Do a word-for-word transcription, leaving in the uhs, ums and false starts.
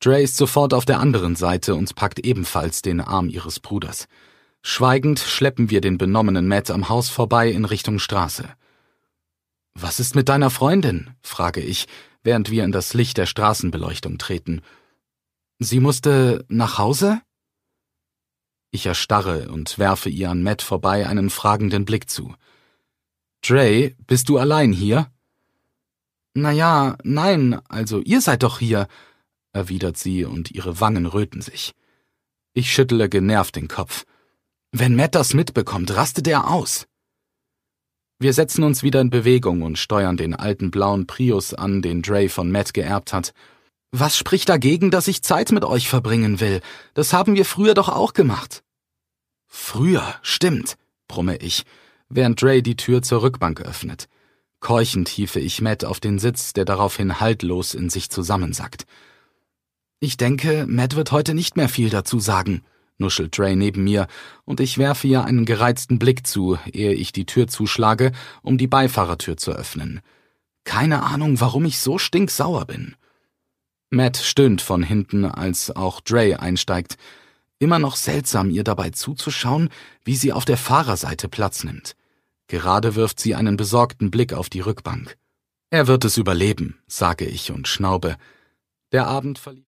Dre ist sofort auf der anderen Seite und packt ebenfalls den Arm ihres Bruders. Schweigend schleppen wir den benommenen Matt am Haus vorbei in Richtung Straße. »Was ist mit deiner Freundin?« frage ich, während wir in das Licht der Straßenbeleuchtung treten. »Sie musste nach Hause?« Ich erstarre und werfe ihr an Matt vorbei einen fragenden Blick zu. »Dre, bist du allein hier?« »Naja, nein, also ihr seid doch hier«, erwidert sie und ihre Wangen röten sich. Ich schüttle genervt den Kopf. Wenn Matt das mitbekommt, rastet er aus. Wir setzen uns wieder in Bewegung und steuern den alten blauen Prius an, den Dre von Matt geerbt hat. »Was spricht dagegen, dass ich Zeit mit euch verbringen will? Das haben wir früher doch auch gemacht.« »Früher, stimmt«, brumme ich, während Dre die Tür zur Rückbank öffnet. Keuchend hiefe ich Matt auf den Sitz, der daraufhin haltlos in sich zusammensackt. »Ich denke, Matt wird heute nicht mehr viel dazu sagen«, nuschelt Dre neben mir, und ich werfe ihr einen gereizten Blick zu, ehe ich die Tür zuschlage, um die Beifahrertür zu öffnen. Keine Ahnung, warum ich so stinksauer bin. Matt stöhnt von hinten, als auch Dre einsteigt. Immer noch seltsam, ihr dabei zuzuschauen, wie sie auf der Fahrerseite Platz nimmt. Gerade wirft sie einen besorgten Blick auf die Rückbank. »Er wird es überleben«, sage ich und schnaube. Der Abend verlief